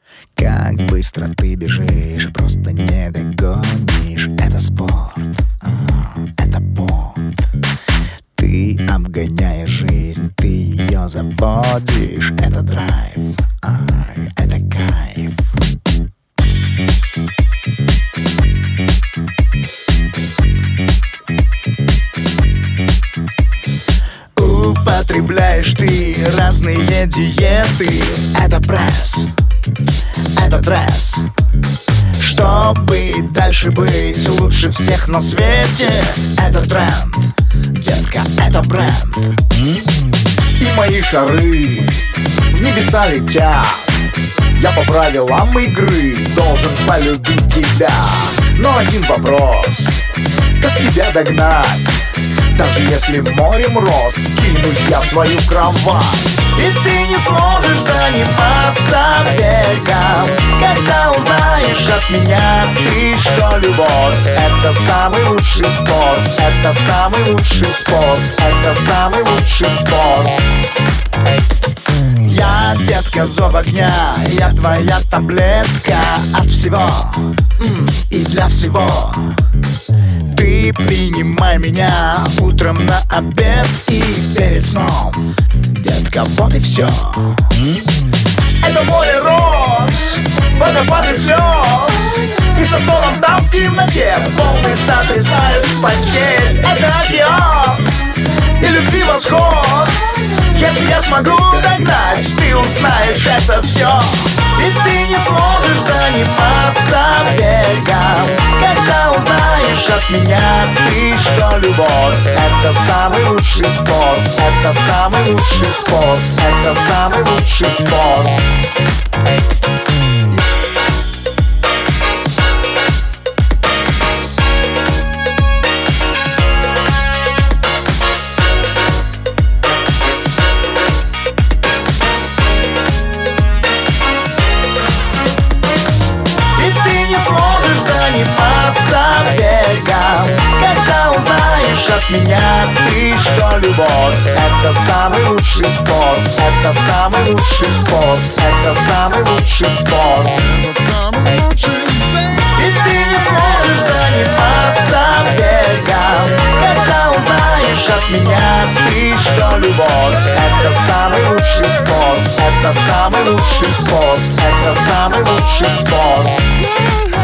Как быстро ты бежишь, просто не догонишь. Это спорт, это понт. Ты обгоняешь жизнь, ты ее заводишь. Это драйв, это кайф. Употребляешь ты разные диеты. Это пресс, это дресс. Чтобы дальше быть лучше всех на свете. Это тренд, детка, это бренд. И мои шары в небеса летят. Я по правилам игры должен полюбить тебя. Но один вопрос: как тебя догнать? Даже если морем роз кинусь я в твою кровать. И ты не сможешь заниматься бегом, когда узнаешь от меня ты, что любовь — это самый лучший спорт. Это самый лучший спорт. Это самый лучший спорт. Я, детка, зов огня, я твоя таблетка от всего и для всего. Ты принимай меня утром, на обед и перед сном. Детка, вот и все. Это море роз, водопады слез. И со стоном там в темноте волны сотрясают постель. Это океан и любви восход. Если я смогу догнать, ты узнаешь это все. И ты не сможешь заниматься бегом, когда узнаешь от меня ты, что любовь — это самый лучший спорт. Это самый лучший спорт. Это самый лучший спорт. Заниматься бегом, когда узнаешь от меня ты, что любовь — это самый лучший спорт. Это самый лучший спорт. Это самый лучший спорт. И ты не сможешь заниматься бегом, когда узнаешь от меня ты, что любовь — это самый лучший спорт. Это самый лучший спорт. Это самый лучший спорт.